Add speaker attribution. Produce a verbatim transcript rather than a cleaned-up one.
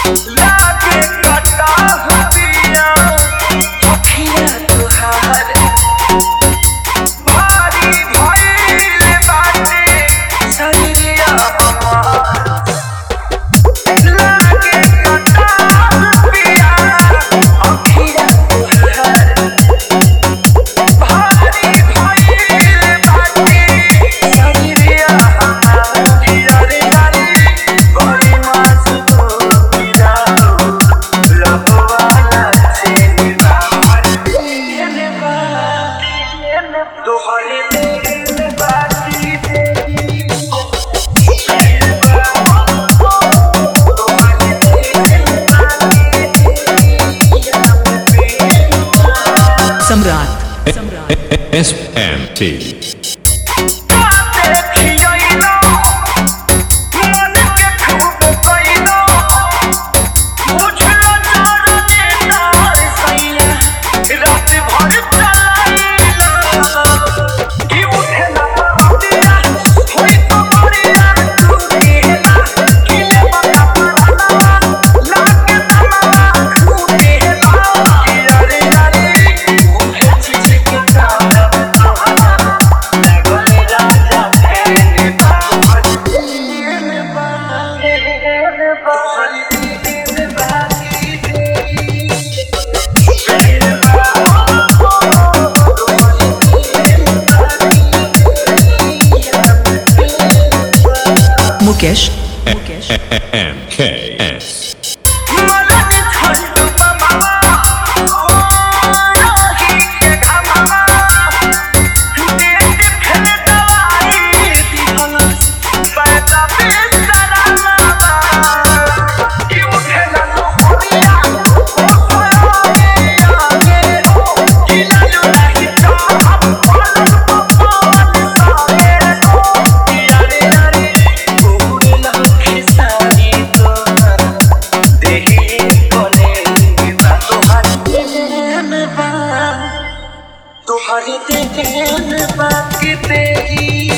Speaker 1: लागे कटा हुआ अखिया तुहार भारी भइल बाटे शरीरिया हमार लागे कटा हुआ अखिया तुहार भारी भइल बाटे शरीरिया हमार यारे यारे बड़ी मासूम गिराओ लबवाला चेहरा ये बात तोहरे दिल बाकी तेरी
Speaker 2: सम्राट S M T Mukesh Mukesh
Speaker 3: M K S
Speaker 1: तोहरे दिल बाकी तेरी